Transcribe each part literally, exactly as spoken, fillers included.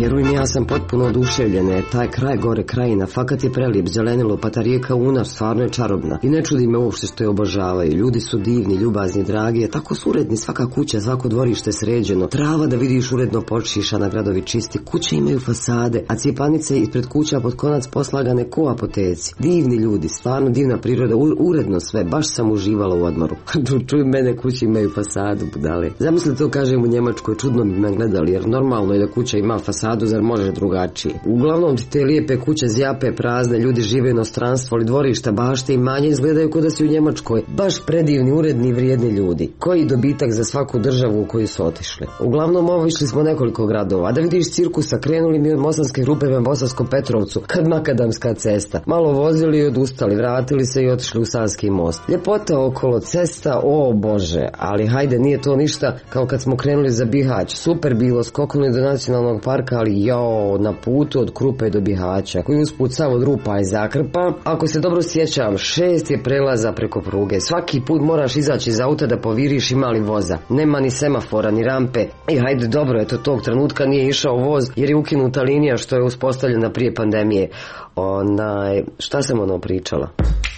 vjerujem, ja sam potpuno oduševljena jer taj kraj gore krajina fakat je prelijep, zelenilo, pa ta rijeka Una stvarno je čarobna. I ne čudi me uopšte što je obožavaju. Ljudi su divni, ljubazni, dragi, tako su uredni, svaka kuća, svako dvorište sređeno. Trava da vidiš uredno počišana, gradovi čisti, kuće imaju fasade, a cijepanice ispred kuća pod konac poslagane ko apoteci. Divni ljudi, stvarno divna priroda, uredno sve, baš sam uživala u odmoru. Čuj mene, kuće imaju fasadu, budale. Zamisli to kažem u Njemačkoj, čudno bi me gledali, jer normalno je da kuća ima fasadu, zar može drugačije. Uglavnom ti te lijepe kuće zjape prazne, ljudi žive u inostranstvu, ali dvorišta, bašte i manje izgledaju kao da si u Njemačkoj. Baš predivni, uredni, vrijedni ljudi. Koji dobitak za svaku državu u koju su otišli. Uglavnom ovo išli smo nekoliko gradova, a da vidiš cirkusa, krenuli mi od Mosanske Rupe prema Bosanskom Petrovcu, kad makadamska cesta. Malo vozili i odustali, vratili se i otišli u Sanski most. Ljepota okolo, cesta, o Bože, ali hajde, nije to ništa kao kad smo krenuli za Bihać. Super bilo, skoknuli do nacionalnog parka, ali jao, na putu od Krupe do Bihaća, koji usput sav od rupa i zakrpa. Ako se dobro sjećam, šest je prelaza preko pruge. Svaki put moraš izaći iz auta da poviriš ima li voza. Nema ni semafora, ni rampe. I hajde, dobro, eto tog trenutka nije išao voz jer je ukinuta linija što je uspostavljena prije pandemije. Onaj, šta sam ono pričala?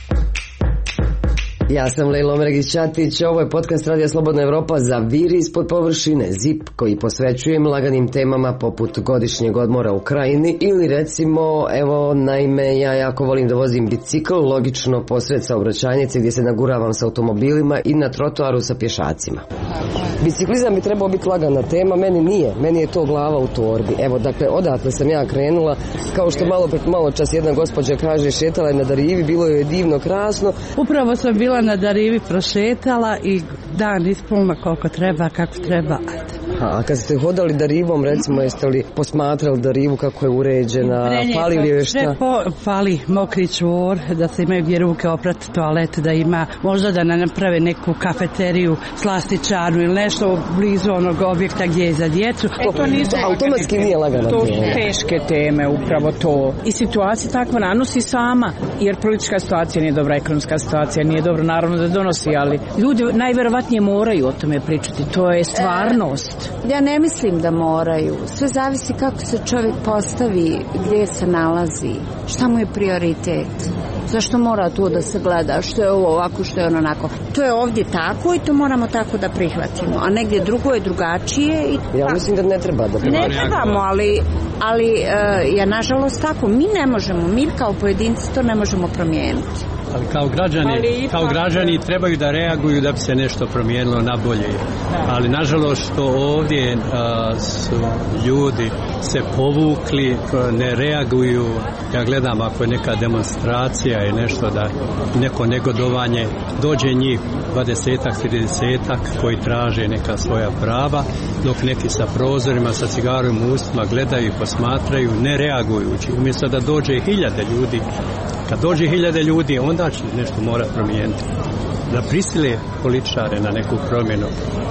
Ja sam Lejla Omregić-Ćatić, ovo je podcast Radija Slobodna Evropa za Viri ispod površine, zip koji posvećujem laganim temama poput godišnjeg odmora u krajini ili recimo, evo, naime, ja jako volim da vozim bicikl, logično posred saobraćajnice gdje se naguravam sa automobilima i na trotoaru sa pješacima. Biciklizam bi trebao biti lagana tema, meni nije, meni je to glava u torbi. Evo, dakle, odatle sam ja krenula, kao što malo pred malo čas jedna gospođa kaže, šetala je na Darivi, bilo je divno, krasno. Upravo sam bila na Darivi, prošetala i dan ispunila koliko treba, kako treba, ajde. A kad ste hodali Darivom, recimo, jeste li posmatrali Darivu kako je uređena, fali li joj šta? Po, fali mokri čvor, da se imaju gdje ruke oprati, toalet, da ima, možda da naprave neku kafeteriju, slastičarnu ili nešto blizu onog objekta gdje je za djecu. E, to nisu automatski nije lagana to tema. To teške teme, upravo to. I situacija takva nanosi sama, jer politička situacija nije dobra, ekonomska situacija nije dobra, naravno da donosi, ali ljudi najvjerovatnije moraju o tome pričati, to je stvarnost. Ja ne mislim da moraju, sve zavisi kako se čovjek postavi, gdje se nalazi, šta mu je prioritet. Zašto mora to da se gleda, što je ovo ovako, što je ono onako. To je ovdje tako i to moramo tako da prihvatimo, a negdje drugo je drugačije. I ja mislim da ne treba da prihvatimo. Ne trebamo, ali, ali uh, ja nažalost tako, mi ne možemo, mi kao pojedinci to ne možemo promijeniti. Ali kao građani, ali kao građani trebaju da reaguju da bi se nešto promijenilo na bolje. Da. Ali nažalost što ovdje a, su ljudi se povukli, ne reaguju. Ja gledam ako je neka demonstracija i nešto da neko negodovanje, dođe njih dvadesetak, tridesetak koji traže neka svoja prava, dok neki sa prozorima, sa cigarom u ustima gledaju i posmatraju, ne reagujući. Umjesto da dođe hiljade ljudi, kad dođe hiljade ljudi, onda će nešto morati promijeniti. Da prisile političare na neku promjenu.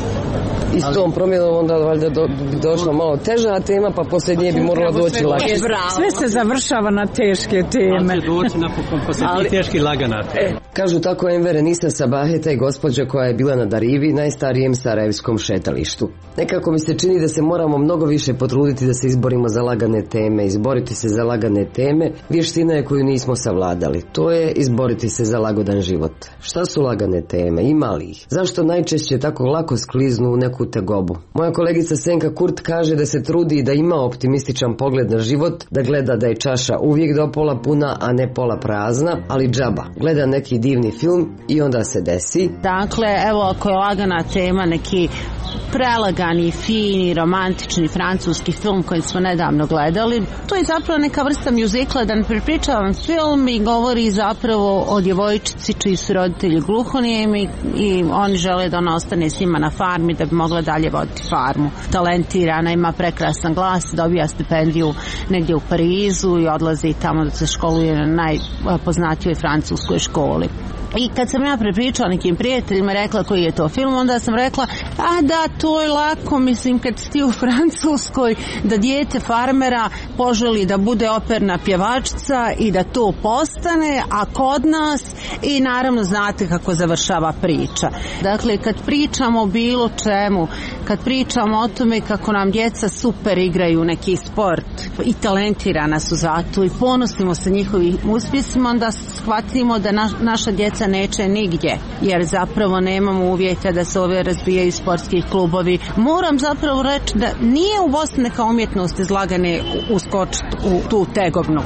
I s tom promjenom onda valjda do, bi došla malo teža tema, pa poslije nje bi morala doći lakše. Sve se završava na teške teme. Ali će doći napokon poslije ali, teški lagana tema. Kažu tako Enver Nisa Sabaheta i gospođa koja je bila na Darivi, najstarijem sarajevskom šetalištu. Nekako mi se čini da se moramo mnogo više potruditi da se izborimo za lagane teme. Izboriti se za lagane teme, vještina je koju nismo savladali. To je izboriti se za lagodan život. Šta su lagane teme? Ima li ih? Zašto najčešće tako lako skliznu u neku tegobu? Moja kolegica Senka Kurt kaže da se trudi da ima optimističan pogled na život, da gleda da je čaša uvijek do pola puna, a ne pola prazna, ali džaba. Gleda neki divni film i onda se desi. Dakle, evo ako je lagana tema neki prelagani, fini, romantični francuski film koji smo nedavno gledali. To je zapravo neka vrsta mjuzikla, da ne prepričavam film i govori zapravo o djevojčici čiji su roditelji gluhonijemi i oni žele da ona ostane s njima na farmi da bi mogla dalje voditi farmu. Talentirana, ima prekrasan glas, dobija stipendiju negdje u Parizu i odlazi tamo da se školuje na najpoznatijoj francuskoj školi. I kad sam ja prepričala nekim prijateljima, rekla koji je to film, onda sam rekla, a da, to je lako, mislim, kad si ti u Francuskoj, da dijete farmera poželi da bude operna pjevačica i da to postane, a kod nas, i naravno znate kako završava priča. Dakle, kad pričamo o bilo čemu, kad pričamo o tome kako nam djeca super igraju neki sport i talentirana su zato i ponosimo se njihovim uspjesima, onda shvatimo da na, naša djeca neće nigdje, jer zapravo nemamo uvjeta da se ove razvijaju sportski klubovi. Moram zapravo reći da nije u Bosni neka umjetnost izlagane uskočiti u tu tegovnu.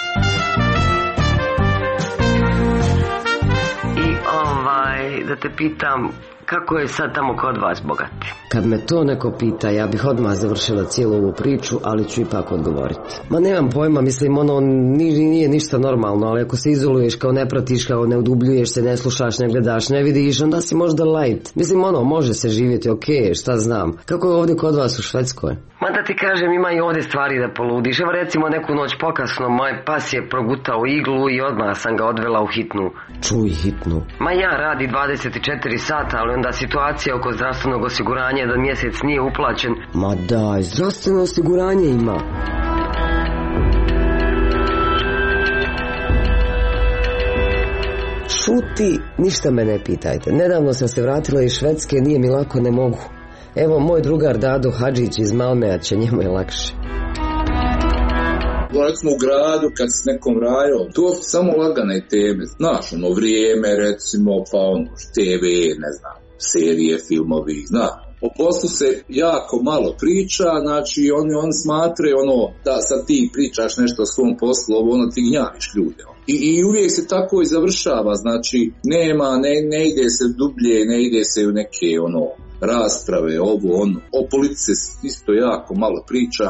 I ovaj, da te pitam, kako je sad tamo kod vas, bogati? Kad me to neko pita, ja bih odmah završila cijelu ovu priču, ali ću ipak odgovoriti. Ma nemam pojma, mislim, ono nije, nije ništa normalno, ali ako se izoluješ, kao ne pratiš, kao ne udubljuješ se, ne slušaš, ne gledaš, ne vidiš, onda si možda light. Mislim, ono, može se živjeti, okej, okay, šta znam. Kako je ovdje kod vas u Švedskoj? Ma da ti kažem, ima i ovdje stvari da poludiš. Evo recimo neku noć pokasno, moj pas je progutao iglu i odmah sam ga odvela u hitnu. Čuj, hitnu. Ma ja radi dvadeset četiri sata, ali onda situacija oko zdravstvenog osiguranja da mjesec nije uplaćen. Ma daj, zdravstveno osiguranje ima. Šuti, ništa me ne pitajte. Nedavno sam se vratila iz Švedske, nije mi lako, ne mogu. Evo, moj drugar Dado Hadžić iz Malmea će, njemu je lakše. Recimo u gradu, kad s nekom rajom, to su samo lagane teme. Znaš, ono vrijeme, recimo, pa ono, te ve, ne znam, serije, filmovi, znaš. O poslu se jako malo priča, znači oni, oni smatraju ono, da sad ti pričaš nešto o svom poslu, ovo ono ti gnjaviš ljude. I, I uvijek se tako i završava, znači nema, ne, ne ide se dublje, ne ide se u neke ono rasprave, ovo ono. O politici isto jako malo priča.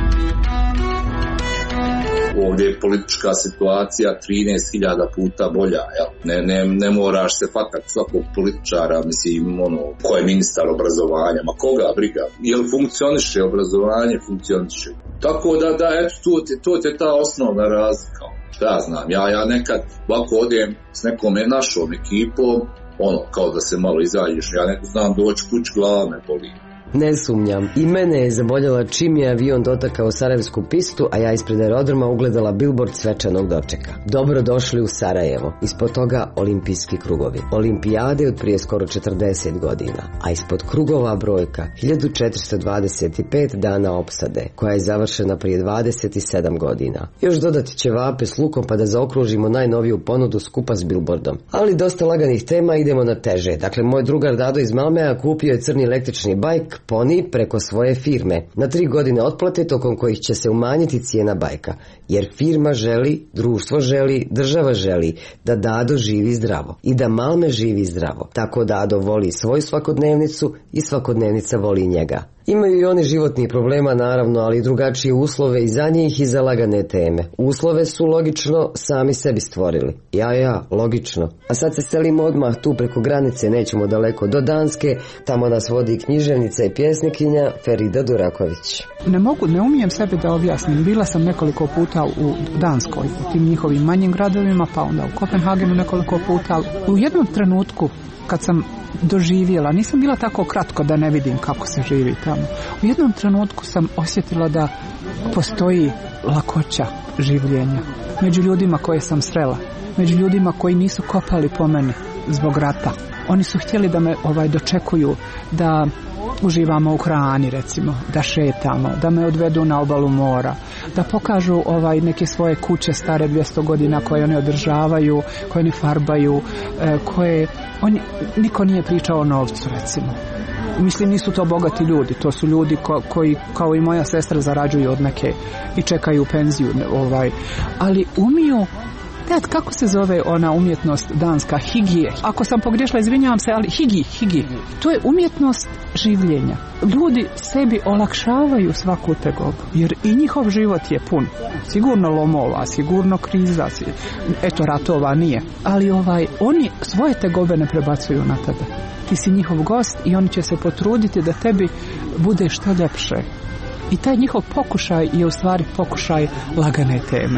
Ovdje je politička situacija trinaest hiljada puta bolja, jel? Ne, ne, ne moraš se fatati svakog političara, mislim, ono, ko je ministar obrazovanja, ma koga briga, jel funkcioniše obrazovanje, funkcioniše. Tako da, da, eto, to, to je ta osnovna razlika. Šta ja znam, ja, ja nekad ovako odem s nekom našom ekipom, ono, kao da se malo izađeš, ja nekad znam doći kuć, glava me boli. Ne sumnjam. I mene je zaboljela čim je avion dotakao Sarajevsku pistu, a ja ispred aerodroma ugledala billboard svečanog dočeka. Dobro došli u Sarajevo. Ispod toga olimpijski krugovi. Olimpijade od prije skoro četrdeset godina. A ispod krugova brojka hiljadu četiristo dvadeset pet dana opsade, koja je završena prije dvadeset sedam godina. Još dodati ćevape s lukom pa da zaokružimo najnoviju ponudu skupa s billboardom. Ali dosta laganih tema, idemo na teže. Dakle, moj drugar Dado iz Malmea kupio je crni električni bajk Poni preko svoje firme na tri godine otplate tokom kojih će se umanjiti cijena bajka, jer firma želi, društvo želi, država želi da Dado živi zdravo i da Malme živi zdravo. Tako Dado voli svoju svakodnevnicu i svakodnevnica voli njega. Imaju i oni životnih problema, naravno, ali drugačije uslove i za njih i za lagane teme. Uslove su logično sami sebi stvorili. Ja, ja, logično. A sad se selimo odmah tu preko granice, nećemo daleko do Danske, tamo nas vodi književnica i pjesnikinja Ferida Duraković. Ne mogu, ne umijem sebi da objasnim. Bila sam nekoliko puta u Danskoj, u tim njihovim manjim gradovima, pa onda u Kopenhagenu nekoliko puta. U jednom trenutku kad sam doživjela, nisam bila tako kratko da ne vidim kako se živi tamo. U jednom trenutku sam osjetila da postoji lakoća življenja među ljudima koje sam srela, među ljudima koji nisu kopali po meni zbog rata. Oni su htjeli da me ovaj dočekuju, da uživamo u hrani, recimo, da šetamo, da me odvedu na obalu mora, da pokažu ovaj neke svoje kuće stare dvjesto godina koje oni održavaju, koje oni farbaju, koje oni, niko nije pričao o novcu, recimo. Mislim, nisu to bogati ljudi, to su ljudi ko, koji, kao i moja sestra, zarađuju od neke i čekaju penziju, ovaj, ali umiju. Dad, kako se zove ona umjetnost danska? Higije. Ako sam pogriješila, izvinjavam se, ali higi, higi. To je umjetnost življenja. Ljudi sebi olakšavaju svaku tegobu, jer i njihov život je pun. Sigurno lomova, sigurno kriza, eto ratova nije. Ali ovaj, oni svoje tegobe ne prebacuju na tebe. Ti si njihov gost i oni će se potruditi da tebi bude što ljepše. I taj njihov pokušaj je u stvari pokušaj lagane teme.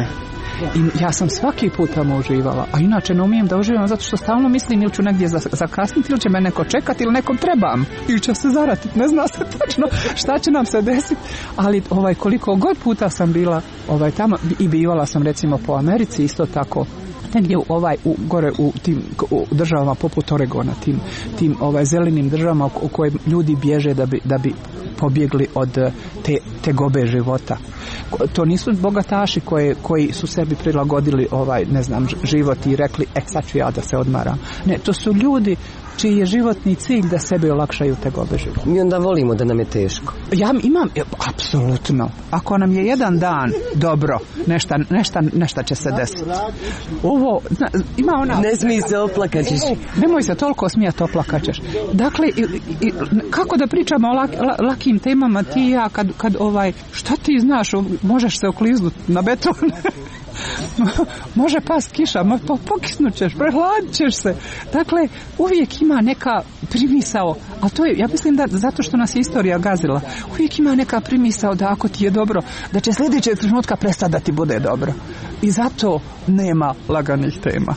I ja sam svaki put tamo uživala, a inače ne umijem da uživam zato što stalno mislim ili ću negdje zakasniti ili će me neko čekati ili nekom trebam ili će se zaratiti, ne zna se točno šta će nam se desiti, ali ovaj, koliko god puta sam bila ovaj, tamo i bivala sam recimo po Americi isto tako negdje u, ovaj, u, gore u tim u državama poput Oregona, tim, tim ovaj, zelenim državama u, u kojim ljudi bježe da bi, da bi pobjegli od te, te gobe života. To nisu bogataši koje, koji su sebi prilagodili ovaj, ne znam, život i rekli, e sad ću ja da se odmaram. Ne, to su ljudi čiji je životni cilj da sebi olakšaju te gobe života. Mi onda volimo da nam je teško. Ja imam, apsolutno. Ako nam je jedan dan dobro, nešta, nešta, nešta će se desiti. Ovo, zna, ima ona... Ne smij se, oplakaćeš. Nemoj se toliko smijati, oplakaćeš. Dakle, i, i, kako da pričamo o lak, lakim temama ti i ja, kad, kad ovaj, šta ti znaš, možeš se okliznuti na beton. Može past kiša, pokisnut ćeš, prehladit ćeš se. Dakle, uvijek ima neka primisao, a to je, ja mislim da zato što nas je istorija gazila, uvijek ima neka primisao da ako ti je dobro, da će sljedećeg trenutka prestati da ti bude dobro. I zato nema laganih tema.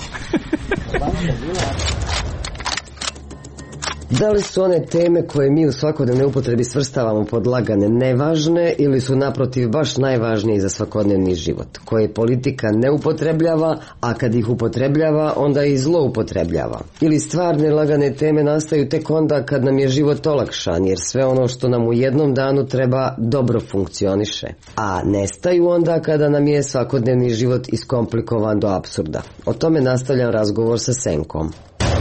Da li su one teme koje mi u svakodnevnoj upotrebi svrstavamo pod lagane nevažne ili su naprotiv baš najvažnije za svakodnevni život, koje politika ne upotrebljava, a kad ih upotrebljava onda i zloupotrebljava? Ili stvarne lagane teme nastaju tek onda kad nam je život olakšan, jer sve ono što nam u jednom danu treba dobro funkcioniše, a nestaju onda kada nam je svakodnevni život iskomplikovan do apsurda. O tome nastavljam razgovor sa Senkom.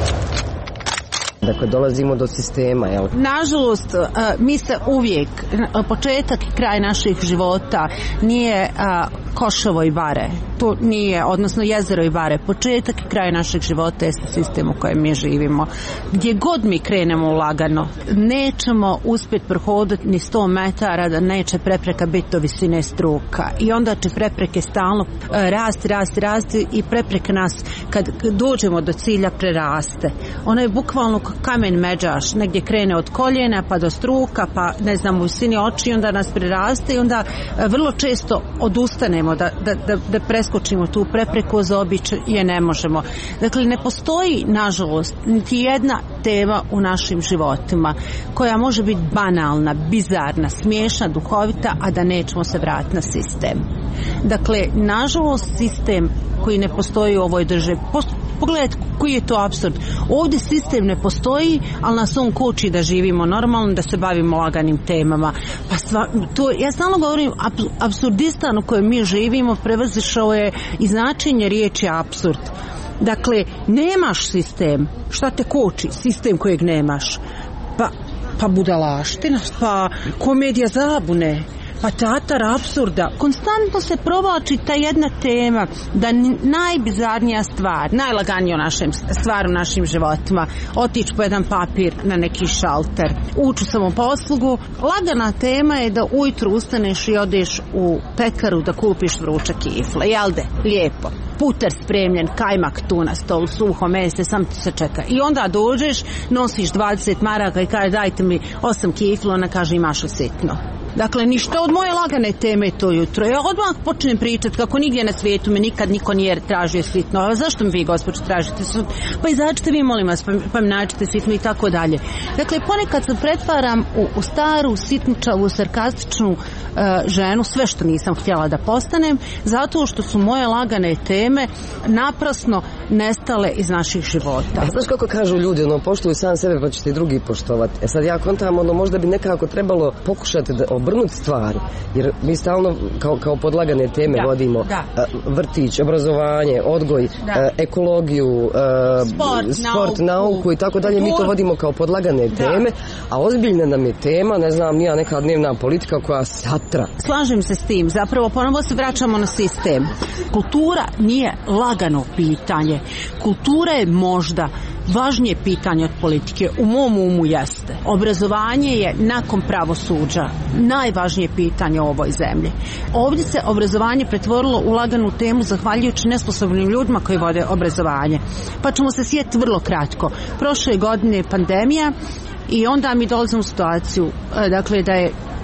Dakle, dolazimo do sistema, jel? Nažalost, mi se uvijek, početak i kraj naših života nije Koševo i Bare. To nije, odnosno jezero i Bare. Početak i kraj našeg života je sistem u kojem mi živimo. Gdje god mi krenemo lagano, nećemo uspjeti prohoditi ni sto metara da neće prepreka biti do visine struka. I onda će prepreke stalno rasti, rasti, rasti i prepreke nas, kad dođemo do cilja, preraste. Ono je bukvalno kamen međaš, negdje krene od koljena pa do struka, pa ne znam, u visini oči, onda nas preraste i onda vrlo često odustanemo da, da, da, da preskočimo tu prepreku, zaobići je ne možemo. Dakle, ne postoji, nažalost, niti jedna tema u našim životima koja može biti banalna, bizarna, smiješna, duhovita, a da nećemo se vratiti na sistem. Dakle, nažalost, sistem koji ne postoji u ovoj državi, pogledajte koji je to apsurd. Ovdje sistem ne postoji, ali nas on koči da živimo normalno, da se bavimo laganim temama. Pa sva, to, ja stalno govorim, apsurdistan u kojem mi živimo prevazišao je i značenje riječi apsurd. Dakle, nemaš sistem. Šta te koči? Sistem kojeg nemaš. Pa, pa budalaština, pa komedija zabune, pa teatar apsurda. Konstantno se provlači ta jedna tema da najbizarnija stvar, najlaganija našem, stvar u našim životima, otići po jedan papir na neki šalter, ući u samoposlugu. Lagana tema je da ujutru ustaneš i odeš u pekaru da kupiš vruće kifle. Jel de? Lijepo. Puter spremljen, kajmak tu na stolu, suho mese, sam ti se čeka. I onda dođeš, nosiš dvadeset maraka i kaže dajte mi osam kifla, ona kaže imaš li sitno. Dakle, ništa od moje lagane teme to jutro. Ja odmah počnem pričati kako nigdje na svijetu me nikad niko nije tražio sitno. A zašto mi vi, gospođo, tražite sitno? Pa izađite vi, molim vas, pa, pa mi nađite sitno i tako dalje. Dakle, ponekad se pretvaram u, u staru, sitničavu, sarkastičnu uh, ženu, sve što nisam htjela da postanem, zato što su moje lagane teme naprasno nestale iz naših života. A znaš kako kažu ljudi, ono, poštuju sam sebe pa ćete i drugi poštovati. E sad ja kontam, ono, možda bi nekako trebalo pokušati da obrnuti stvari, jer mi stalno kao, kao podlagane teme da, vodimo da. vrtić, obrazovanje, odgoj, da. ekologiju, sport, sport nauku, nauku i tako dalje, mi to vodimo kao podlagane da. teme, a ozbiljna nam je tema, ne znam, nija neka dnevna politika koja satra. Slažem se s tim, zapravo ponovo se vraćamo na sistem. Kultura nije lagano pitanje. Kultura je možda važnije pitanje od politike, u mom umu jeste. Obrazovanje je nakon pravosuđa najvažnije pitanje u ovoj zemlji. Ovdje se obrazovanje pretvorilo u laganu temu zahvaljujući nesposobnim ljudima koji vode obrazovanje. Pa ćemo se sjetiti vrlo kratko. Prošle godine je pandemija i onda mi dolazimo u situaciju, dakle, da je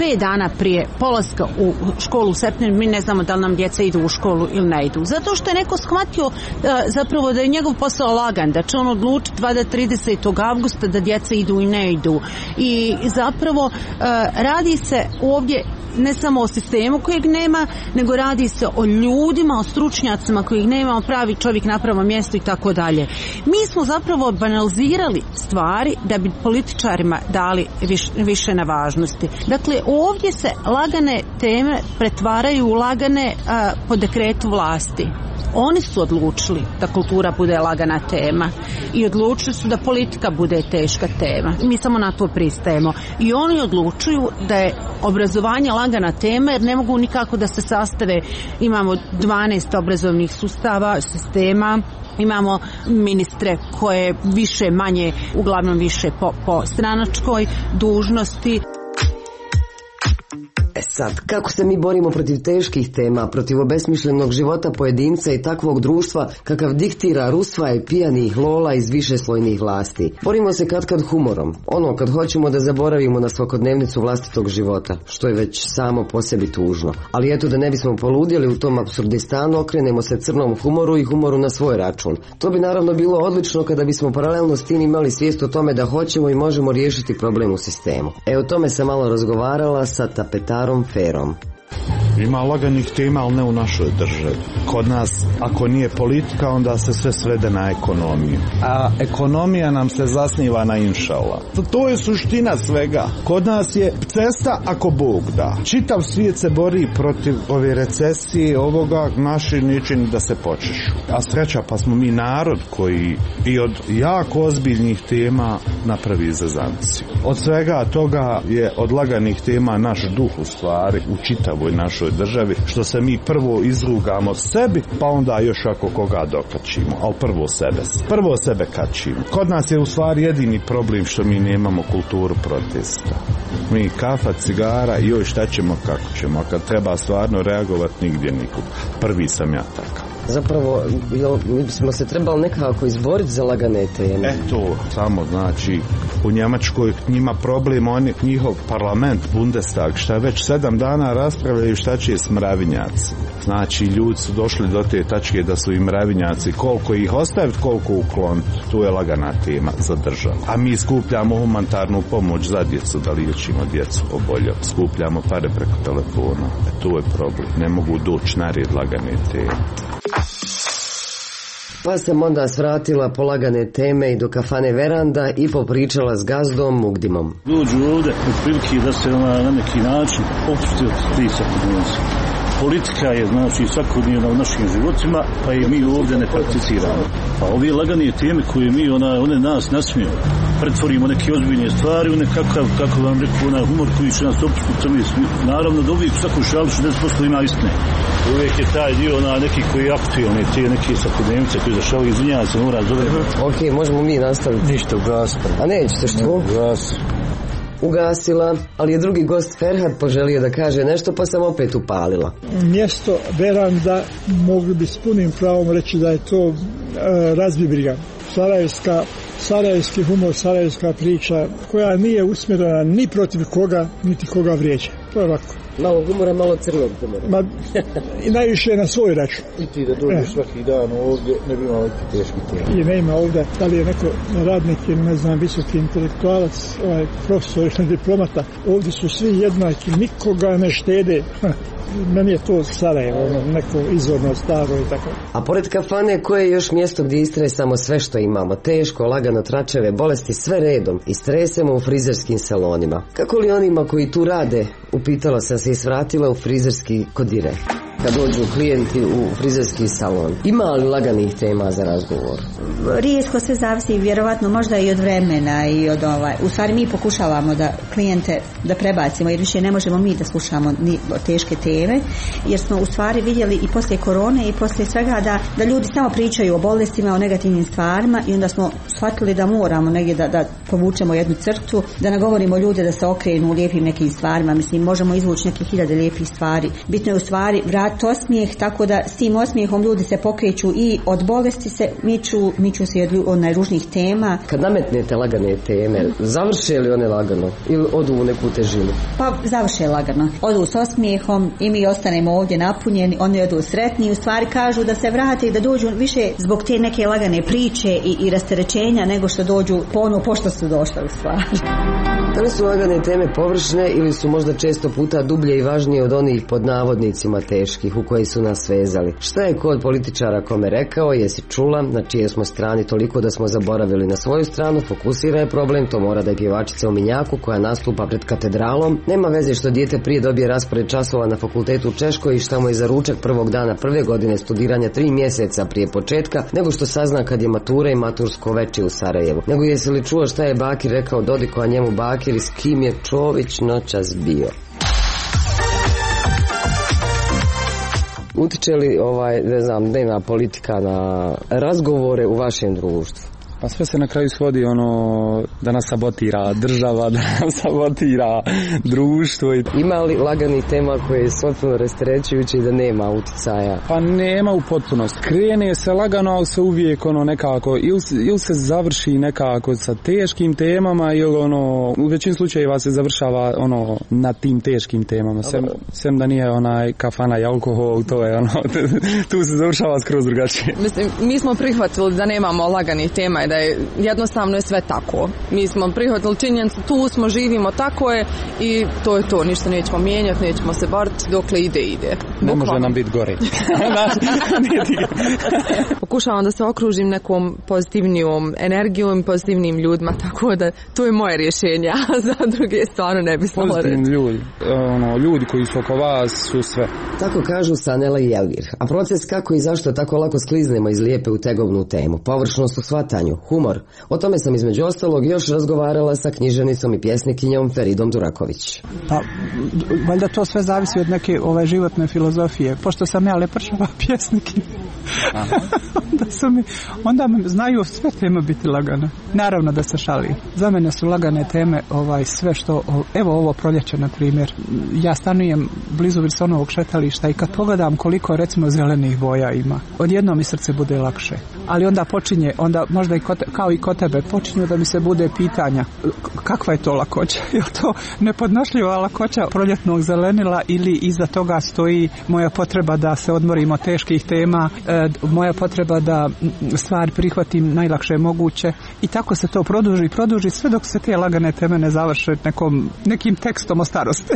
pet dana prije polaska u školu u septembru mi ne znamo da li nam djeca idu u školu ili ne idu. Zato što je neko shvatio zapravo da je njegov posao lagan, da će on odlučiti valjda tridesetog avgusta da djeca idu i ne idu. I zapravo radi se ovdje ne samo o sistemu kojeg nema, nego radi se o ljudima, o stručnjacima kojih nema, o pravi čovjek na pravo mjesto i tako dalje. Mi smo zapravo banalizirali stvari da bi političarima dali viš, više na važnosti. Dakle, ovdje se lagane teme pretvaraju u lagane a, po dekretu vlasti. Oni su odlučili da kultura bude lagana tema i odlučili su da politika bude teška tema. Mi samo na to pristajemo. I oni odlučuju da je obrazovanje lagana tema jer ne mogu nikako da se sastave. Imamo dvanaest obrazovnih sustava, sistema, imamo ministre koje više manje, uglavnom više po, po stranačkoj dužnosti. E sad, kako se mi borimo protiv teških tema, protiv obesmišljenog života pojedinca i takvog društva kakav diktira rusva i pijanih lola iz višeslojnih vlasti? Borimo se katkad humorom, ono kad hoćemo da zaboravimo na svakodnevnicu vlastitog života, što je već samo po sebi tužno. Ali eto, da ne bismo poludjeli u tom apsurdistanu, okrenemo se crnom humoru i humoru na svoj račun. To bi naravno bilo odlično kada bismo paralelno s tim imali svijest o tome da hoćemo i možemo riješiti problem u sistemu. E, o tome sam malo razgovarala sa tapetarom Ferom. Ima laganih tema, ali ne u našoj državi. Kod nas, ako nije politika, onda se sve svede na ekonomiju. A ekonomija nam se zasniva na inšala. To je suština svega. Kod nas je cesta ako Bog da. Čitav svijet se bori protiv ove recesije, ovoga, naši ničini da se počešu. A sreća, pa smo mi narod koji i od jako ozbiljnih tema napravi zazanciju. Od svega toga je od laganih tema naš duh u stvari u čitavoj našoj državi, što se mi prvo izrugamo sebi, pa onda još ako koga dokačimo, ali prvo sebe. Prvo sebe kačimo. Kod nas je u stvari jedini problem što mi nemamo kulturu protesta. Mi kafa, cigara i joj šta ćemo, kako ćemo, a kad treba stvarno reagovati nigdje nikud. Prvi sam ja takav. Zapravo, jel, mi bismo se trebali nekako izboriti za lagane teme. Eto, samo znači, u Njemačkoj njima problem, oni, njihov parlament, Bundestag, šta već sedam dana raspravljaju šta će s mravinjaci. Znači, ljudi su došli do te tačke da su i mravinjaci, koliko ih ostaviti, koliko ukloniti. To je lagana tema za državu. A mi skupljamo humanitarnu pomoć za djecu, da liječimo djecu obolje. Skupljamo pare preko telefona. E, to je problem. Ne mogu doći na red lagane teme. Pa sam onda svratila polagane teme i do kafane Veranda i popričala s gazdom Mugdimom. Dođu ovdje u prilike da se na, na neki način opusti od pritisak. Politika je znači svakodnevna u našim životima, pa i mi ovdje ne prakticiramo. Pa ove lagane teme koje mi, ona, one nas nasmiju, pretvorimo neke ozbiljne stvari u nekakav, kako vam rekao, onaj humor koji će nas opustiti crni smiju. Naravno da uvijek u svaku šalu šezdeset posto ima istine. Uvijek je taj dio na neki koji je aktualni, te neke svakodnevnice koji zašao izvinjava se, mora zove. Ok, možemo mi nastaviti. Ništa, ugasite. A nećete što? Ugasite. Ugasila, ali je drugi gost Ferhat poželio da kaže nešto, pa sam opet upalila. Mjesto Veranda mogli bi s punim pravom reći da je to e, razbibriga. Sarajevska, sarajevski humor, sarajevska priča koja nije usmjerena ni protiv koga, niti koga vrijeđa. To je ovako. Malo humora, malo crnog humora. Ma, i najviše na svoj račun. I ti da dođeš eh. svaki dan ovdje, ne bi imao neki teški tema. I ne ima ovdje, da li je neko radnik ili ne znam, visoki intelektualac, ovaj, profesor ili diplomata. Ovdje su svi jednaki, nikoga ne štede. Meni je to Sarajevo, neko izvorno staro i tako. A pored kafane, koje je još mjesto gdje istresamo sve što imamo? Teško, lagano, tračeve, bolesti, sve redom. Istresemo u frizerskim salonima. Kako li onima koji tu rade? Upitala sam se i svratila u frizerski kodire. Kad dođu klijenti u frizerski salon. Ima li laganih tema za razgovor? Rijetko, sve zavisi vjerovatno možda i od vremena i od ovaj. U stvari mi pokušavamo da klijente da prebacimo, jer više ne možemo mi da slušamo ni teške teme, jer smo u stvari vidjeli i poslije korone i poslije svega da, da ljudi samo pričaju o bolestima, o negativnim stvarima i onda smo shvatili da moramo negdje da, da povučemo jednu crtu, da nagovorimo ljude da se okrenu u lijepim nekim stvarima. Mislim, možemo izvući neke hiljade lijepih stvari. Bitno je u stvari vratiti dat osmijeh, tako da s tim osmijehom ljudi se pokreću i od bolesti se miču, miču se i od najružnijih tema. Kad nametnete lagane teme, završe li one lagano ili odu u neku težinu? Pa završe lagano. Odu s osmijehom i mi ostanemo ovdje napunjeni, oni odu sretni i u stvari kažu da se vrate i da dođu više zbog te neke lagane priče i, i rasterećenja nego što dođu po ono pošto su došli u stvari. Da li su lagane teme površne ili su možda često puta dublje i važnije od onih pod navodnicima teških u koji su nas vezali? Šta je kod političara kome rekao, jesi čula, na čije smo strani toliko da smo zaboravili na svoju stranu, fokusira je problem, to mora da je pjevačica u Minjaku koja nastupa pred katedralom. Nema veze što dijete prije dobije raspored časova na fakultetu u Češkoj i šta mu je za ručak prvog dana prve godine studiranja tri mjeseca prije početka, nego što sazna kad je matura i matursko veče u Sarajevu. Nego jesi li čuo šta je Bakir rekao Dodiku, a njemu Bakir i s kim je Čović noćas bio? Utiče li ovaj, ne znam, dnevna politika na razgovore u vašem društvu? Pa sve se na kraju svodi ono da nas sabotira država, da nas sabotira društvo. Ima li laganih tema koje je potpuno rasterećujuće i da nema uticaja? Pa nema u potpunosti. Krene se lagano, ali se uvijek ono nekako ili, ili se završi nekako sa teškim temama ili ono u većini slučajeva se završava ono na tim teškim temama. Sem, sem da nije onaj kafana i alkohol, to je ono tu se završava skroz drugačije. Mislim, mi smo prihvatili da nemamo laganih tema i da je jednostavno je sve tako. Mi smo prihvatili činjenicu, tu smo, živimo, tako je i to je to, ništa nećemo mijenjati, nećemo se boriti, dokle ide, ide. Ne može nam biti gore. Pokušavam da se okružim nekom pozitivnijom energijom i pozitivnim ljudima, tako da to je moje rješenje, a za druge stvarno ne bi smalo reći. Pozitivni ljudi, ono, ljudi koji su oko vas su sve. Tako kažu Sanela i Elvir. A proces kako i zašto tako lako skliznemo iz lijepe u tegovnu temu, površnost u shvatanju, humor. O tome sam između ostalog još razgovarala sa književnicom i pjesnikinjom Feridom Duraković. Pa, valjda to sve zavisi od neke ove životne filozofije. Pošto sam ja lepršava pjesnikinja, onda, su mi, onda mi znaju sve teme biti lagane. Naravno da se šali. Za mene su lagane teme ovaj, sve što, evo ovo proljeće na primjer. Ja stanujem blizu Virsonovog šetališta i kad pogledam koliko recimo zelenih boja ima, odjednom mi srce bude lakše. Ali onda počinje, onda možda i kod, kao i kod tebe, počinju da mi se bude pitanja kakva je to lakoća? Je to nepodnošljiva lakoća proljetnog zelenila ili iza toga stoji moja potreba da se odmorim od teških tema, e, moja potreba da stvar prihvatim najlakše moguće i tako se to produži, produži sve dok se te lagane teme ne završe nekom, nekim tekstom o starosti.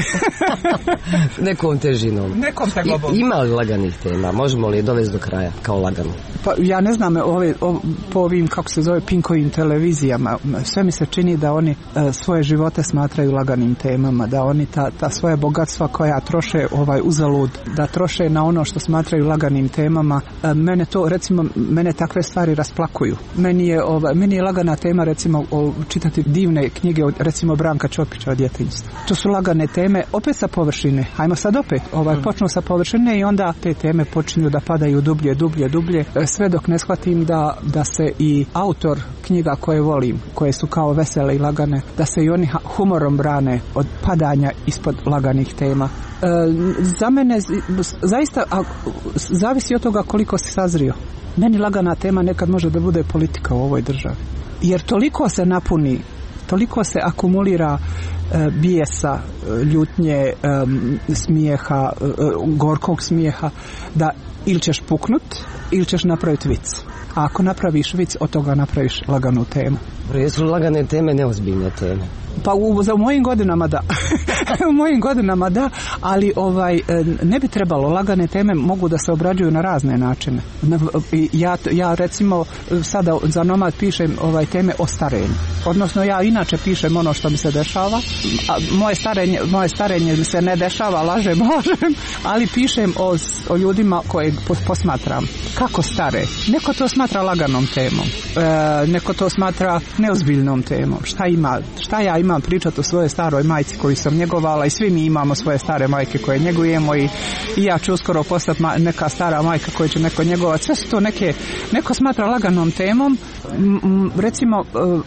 Nekom težinom. Nekom tegobom. I, ima li laganih tema? Možemo li je dovesti do kraja kao lagano? Pa ja ne znam, ove, ove, po ovim, kako se zove, Pinkovim televizijama, sve mi se čini da oni e, svoje živote smatraju laganim temama, da oni ta, ta svoje bogatstva koja troše ovaj uzalud, da troše na ono što smatraju laganim temama. E, mene to, recimo, mene takve stvari rasplakuju. Meni je, ovaj, meni je lagana tema, recimo, o, čitati divne knjige od, recimo, Branka Ćopića od djetinjstva. To su lagane teme, opet sa površine. Hajmo sad opet, ovaj, počnu sa površine i onda te teme počinju da padaju dublje, dublje, dublje, sve dok ne shvatim da, da se i autor knjiga koje volim, koje su kao vesele i lagane, da se i oni humorom brane od padanja ispod laganih tema. E, za mene zaista a, zavisi od toga koliko si sazrio. Meni lagana tema nekad može da bude politika u ovoj državi. Jer toliko se napuni, toliko se akumulira e, bijesa, ljutnje, e, smijeha, e, gorkog smijeha, da ili ćeš puknut, ili ćeš napraviti vic. A ako napraviš vic, od toga napraviš laganu temu. Jesu lagane teme neozbiljne teme? Pa u, za u mojim godinama da. u mojim godinama da, ali ovaj ne bi trebalo, lagane teme mogu da se obrađuju na razne načine. Ja, ja recimo sada za Nomad pišem ovaj teme o starenju. Odnosno ja inače pišem ono što mi se dešava. A moje starenje, moje starenje mi se ne dešava, lažem, lažem, ali pišem o, o ljudima koje posmatram. Kako stare? Neko to smatra laganom temom. E, neko to smatra neozbiljnom temom. Šta ima? Šta ja imam pričati o svojoj staroj majci koju sam njegovala i svi mi imamo svoje stare majke koje njegujemo i, i ja ću uskoro postati ma, neka stara majka koju će neko njegovati. Sve su to neke, neko smatra laganom temom. M, m, recimo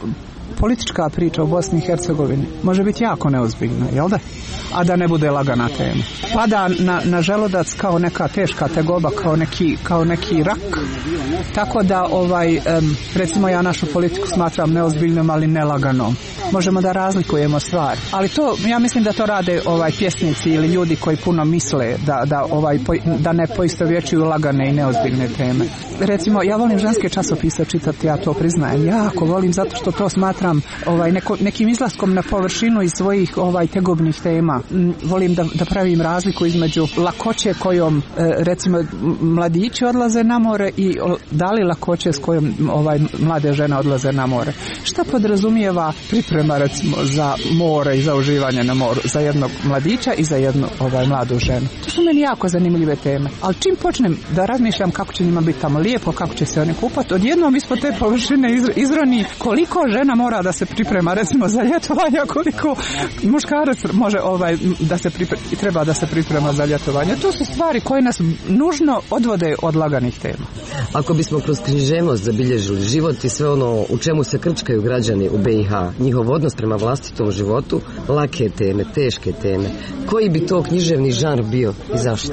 politička priča u Bosni i Hercegovini može biti jako neozbiljna, jel da? A da ne bude lagana tema. Pada na, na želudac kao neka teška tegoba, kao neki, kao neki rak. Tako da, ovaj, um, recimo ja našu politiku smatram neozbiljnom, ali nelaganom. Možemo da razlikujemo stvari. Ali to, ja mislim da to rade ovaj pjesnici ili ljudi koji puno misle da, da, ovaj, da ne poistovjećuju lagane i neozbiljne teme. Recimo, ja volim ženske časopise čitati, ja to priznajem. Jako volim zato što to smatram ovaj, neko, nekim izlaskom na površinu iz svojih ovaj, tegobnih tema. Volim da, da pravim razliku između lakoće kojom recimo mladići odlaze na more i da li lakoće s kojom ovaj, mlade žene odlaze na more. Šta podrazumijeva priprema recimo za more i za uživanje na moru, za jednog mladića i za jednu ovaj, mladu ženu. To su meni jako zanimljive teme. Ali čim počnem da razmišljam kako će njima biti tamo lijepo, kako će se oni kupati, odjednom ispod te površine izroni koliko žena mora da se priprema recimo za ljetovanje, koliko muškarac može ovaj, da se priprema, treba da se priprema za ljetovanje. To su stvari koje nas nužno odvode od laganih tema. Ako bismo kroz književnost zabilježili život i sve ono u čemu se krčkaju građani u B i H, njihov odnos prema vlastitom životu, lake teme, teške teme, koji bi to književni žanr bio i zašto?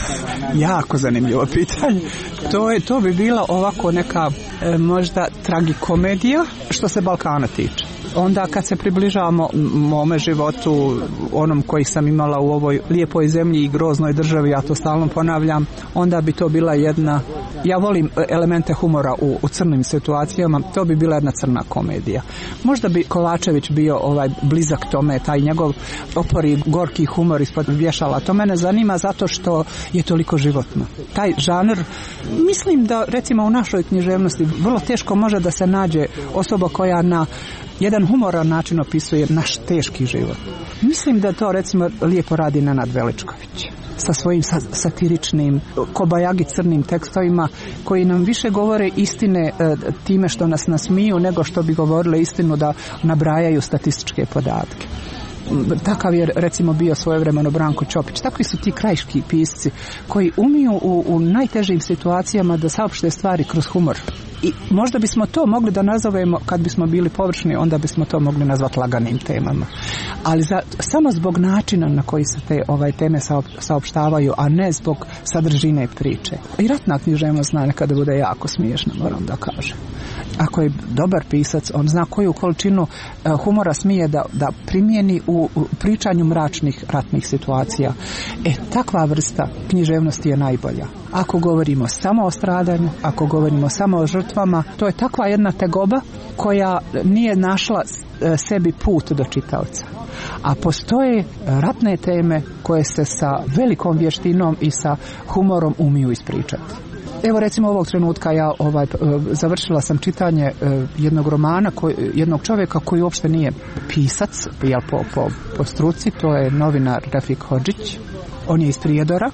Jako zanimljivo pitanje. To, je, to bi bila ovako neka e, možda tragikomedija što se Balkana tiče. Onda kad se približavamo mome životu, onom koji sam imala u ovoj lijepoj zemlji i groznoj državi, ja to stalno ponavljam, onda bi to bila jedna, ja volim elemente humora u, u crnim situacijama, to bi bila jedna crna komedija. Možda bi Kovačević bio ovaj blizak tome, taj njegov opori gorki humor ispod vješala. To mene zanima zato što je toliko životno. Taj žanr, mislim da recimo u našoj književnosti vrlo teško može da se nađe osoba koja na jedan humoran način opisuje naš teški život. Mislim da to recimo lijepo radi Nenad Veličković sa svojim satiričnim kobajagi crnim tekstovima koji nam više govore istine e, time što nas nasmiju nego što bi govorile istinu da nabrajaju statističke podatke. Takav je recimo bio svojevremeno Branko Ćopić. Takvi su ti krajiški pisci koji umiju u, u najtežim situacijama da saopšte stvari kroz humor. I možda bismo to mogli da nazovemo, kad bismo bili površni, onda bismo to mogli nazvati laganim temama. Ali za, samo zbog načina na koji se te ovaj, teme saopštavaju, a ne zbog sadržine priče. I ratna književnost zna nekada bude jako smiješna, moram da kažem. Ako je dobar pisac, on zna koju količinu uh, humora smije da, da primijeni u, u pričanju mračnih ratnih situacija. E, takva vrsta književnosti je najbolja. Ako govorimo samo o stradanju, ako govorimo samo o žrtvama, to je takva jedna tegoba koja nije našla uh, sebi put do čitaoca. A postoje ratne teme koje se sa velikom vještinom i sa humorom umiju ispričati. Evo recimo ovog trenutka ja ovaj, završila sam čitanje jednog romana, koji, jednog čovjeka koji uopšte nije pisac, jel, po, po, po struci, to je novinar Refik Hodžić. On je iz Prijedora,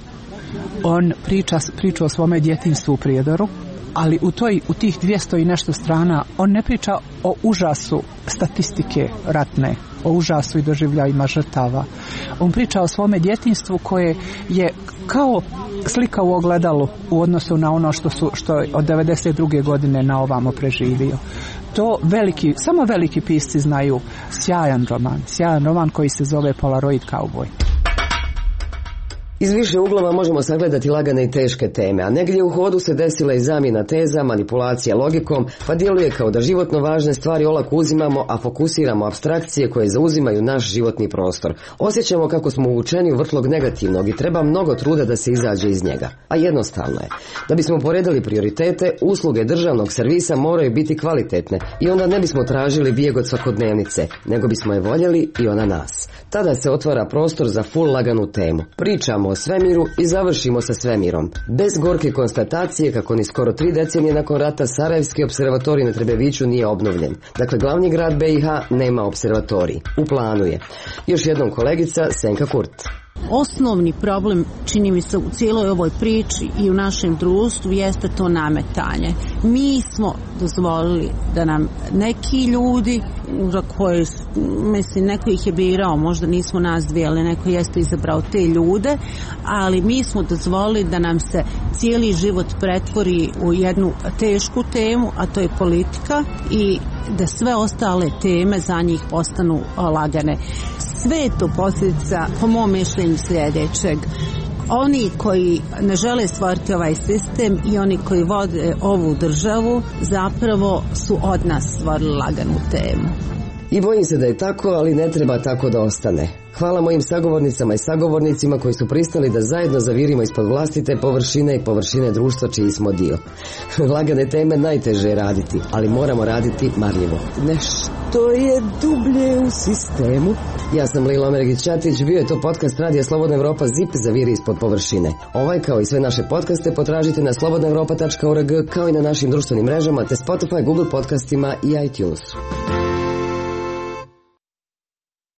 on priča, priča o svome djetinjstvu u Prijedoru, ali u, toj, u tih dvjesto i nešto strana on ne priča o užasu statistike ratne, o užasu i doživljajima žrtava. On priča o svome djetinjstvu koje je kao slika u ogledalu u odnosu na ono što su što je od devedeset druge godine na ovamo preživio. To veliki, samo veliki pisci znaju sjajan roman, sjajan roman koji se zove Polaroid Cowboy. Iz više uglova možemo sagledati lagane i teške teme, a negdje u hodu se desila i zamjena teza, manipulacija logikom, pa djeluje kao da životno važne stvari olako uzimamo, a fokusiramo apstrakcije koje zauzimaju naš životni prostor. Osjećamo kako smo uvučeni u vrtlog negativnog i treba mnogo truda da se izađe iz njega. A jednostavno je. Da bismo poredali prioritete, usluge državnog servisa moraju biti kvalitetne i onda ne bismo tražili bijeg od svakodnevnice, nego bismo je voljeli i ona nas. Tada se otvara prostor za full laganu temu. Pričamo o svemiru i završimo sa svemirom. Bez gorke konstatacije kako ni skoro tri decenije nakon rata Sarajevski observatorij na Trebeviću nije obnovljen. Dakle, glavni grad B i H nema observatorij. U planu je. Još jednom kolegica Senka Kurt. Osnovni problem, čini mi se, u cijeloj ovoj priči i u našem društvu jeste to nametanje. Mi smo dozvolili da nam neki ljudi, za koje, mislim, neko ih je birao, možda nismo nas dvije, ali neko jeste izabrao te ljude, ali mi smo dozvolili da nam se cijeli život pretvori u jednu tešku temu, a to je politika, i da sve ostale teme za njih postanu lagane. Sve je to posljedica, po mom mišljenju, sljedećeg. Oni koji ne žele stvoriti ovaj sistem i oni koji vode ovu državu zapravo su od nas stvorili laganu temu. I bojim se da je tako, ali ne treba tako da ostane. Hvala mojim sagovornicama i sagovornicima koji su pristali da zajedno zavirimo ispod vlastite površine i površine društva čiji smo dio. Lagane teme najteže je raditi, ali moramo raditi marljivo. Nešto je dublje u sistemu. Ja sam Lila Omeregić-Ćatić, bio je to podcast Radija Slobodna Evropa Zip, zaviri ispod površine. Ovaj kao i sve naše podcaste potražite na slobodna europa tačka org, kao i na našim društvenim mrežama te Spotify, Google podcastima i iTunesu.